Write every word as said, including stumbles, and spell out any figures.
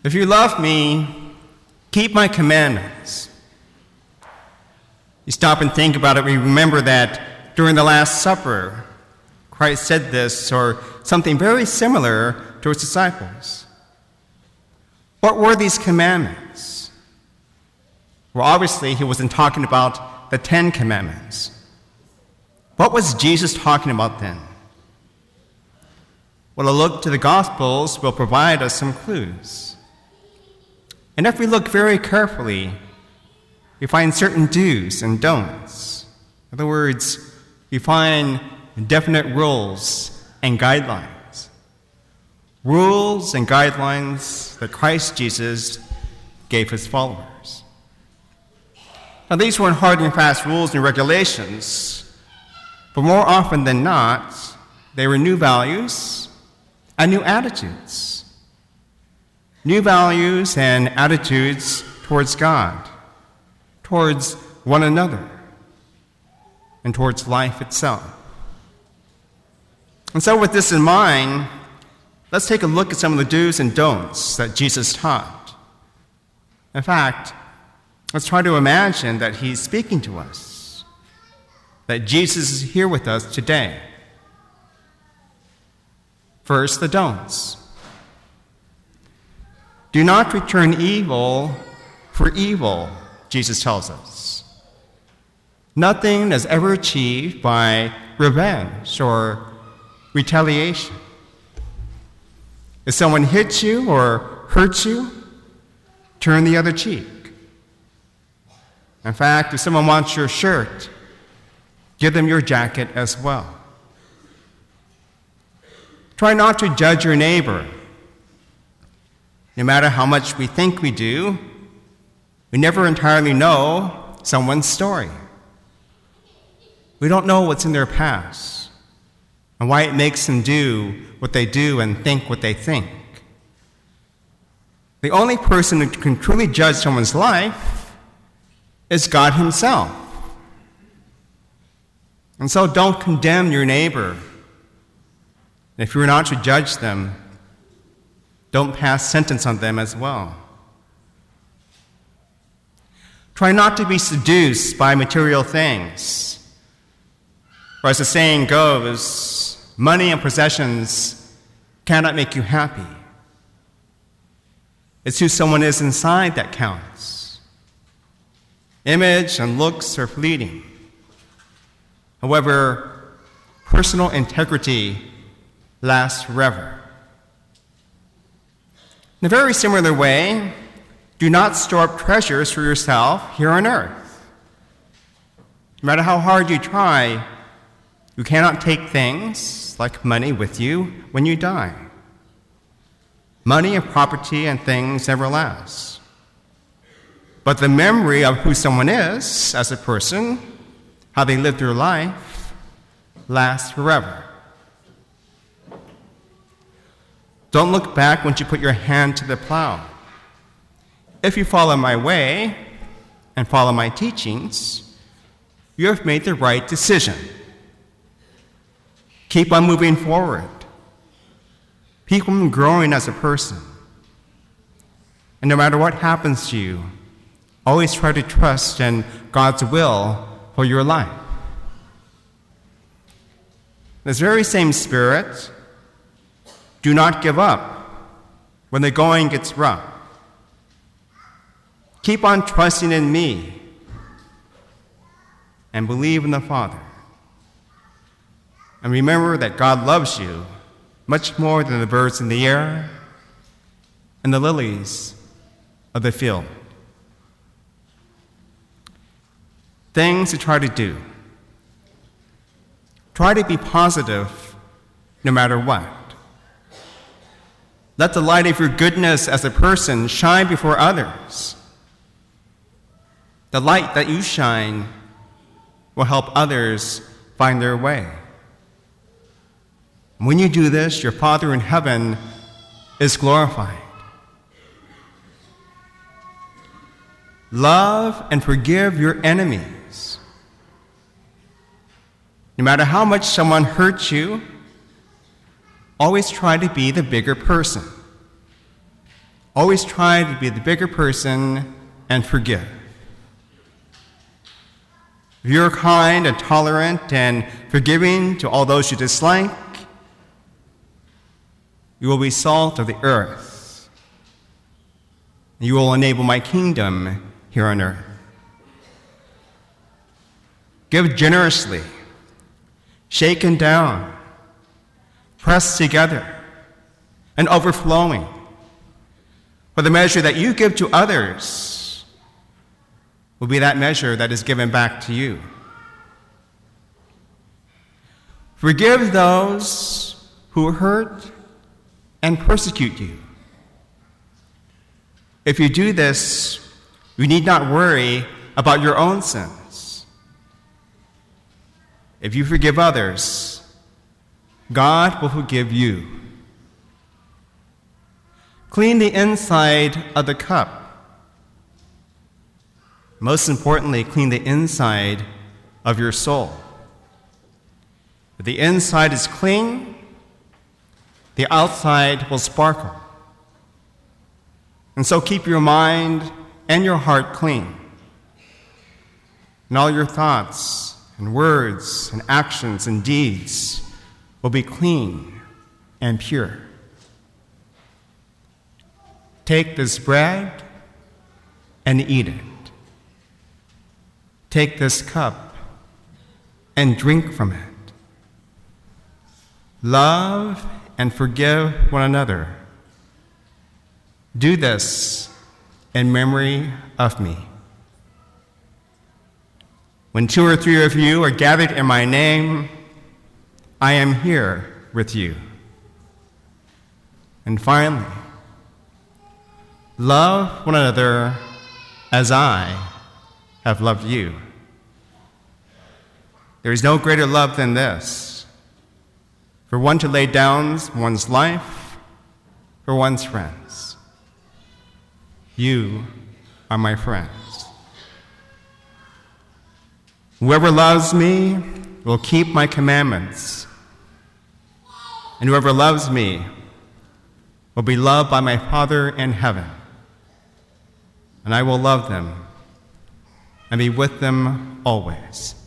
If you love me, keep my commandments. You stop and think about it, we remember that during the Last Supper, Christ said this, or something very similar to his disciples. What were these commandments? Well, obviously, he wasn't talking about the Ten Commandments. What was Jesus talking about then? Well, a look to the Gospels will provide us some clues. And if we look very carefully, we find certain do's and don'ts. In other words, we find definite rules and guidelines. Rules and guidelines that Christ Jesus gave his followers. Now, these weren't hard and fast rules and regulations, but more often than not, they were new values and new attitudes. New values and attitudes towards God, towards one another, and towards life itself. And so with this in mind, let's take a look at some of the do's and don'ts that Jesus taught. In fact, let's try to imagine that he's speaking to us, that Jesus is here with us today. First, the don'ts. Do not return evil for evil, Jesus tells us. Nothing is ever achieved by revenge or retaliation. If someone hits you or hurts you, turn the other cheek. In fact, if someone wants your shirt, give them your jacket as well. Try not to judge your neighbor. No matter how much we think we do, we never entirely know someone's story. We don't know what's in their past and why it makes them do what they do and think what they think. The only person who can truly judge someone's life is God himself. And so don't condemn your neighbor. If you're not to judge them, don't pass sentence on them as well. Try not to be seduced by material things. Or as the saying goes, money and possessions cannot make you happy. It's who someone is inside that counts. Image and looks are fleeting. However, personal integrity lasts forever. In a very similar way, do not store up treasures for yourself here on earth. No matter how hard you try, you cannot take things like money with you when you die. Money and property and things never last. But the memory of who someone is as a person, how they live their life, lasts forever. Don't look back once you put your hand to the plow. If you follow my way and follow my teachings, you have made the right decision. Keep on moving forward. Keep on growing as a person. And no matter what happens to you, always try to trust in God's will for your life. This very same spirit, do not give up when the going gets rough. Keep on trusting in me and believe in the Father. And remember that God loves you much more than the birds in the air and the lilies of the field. Things to try to do. Try to be positive no matter what. Let the light of your goodness as a person shine before others. The light that you shine will help others find their way. When you do this, your Father in heaven is glorified. Love and forgive your enemies. No matter how much someone hurts you, always try to be the bigger person. Always try to be the bigger person and forgive. If you're kind and tolerant and forgiving to all those you dislike, you will be salt of the earth. You will enable my kingdom here on earth. Give generously, shaken down, pressed together, and overflowing. For the measure that you give to others will be that measure that is given back to you. Forgive those who hurt and persecute you. If you do this, you need not worry about your own sins. If you forgive others, God will forgive you. Clean the inside of the cup. Most importantly, clean the inside of your soul. If the inside is clean, the outside will sparkle. And so keep your mind and your heart clean. And all your thoughts and words and actions and deeds will be clean and pure. Take this bread and eat it. Take this cup and drink from it. Love and forgive one another. Do this in memory of me. When two or three of you are gathered in my name, I am here with you. And finally, love one another as I have loved you. There is no greater love than this, for one to lay down one's life for one's friends. You are my friends. Whoever loves me will keep my commandments, and whoever loves me will be loved by my Father in heaven. And I will love them and be with them always.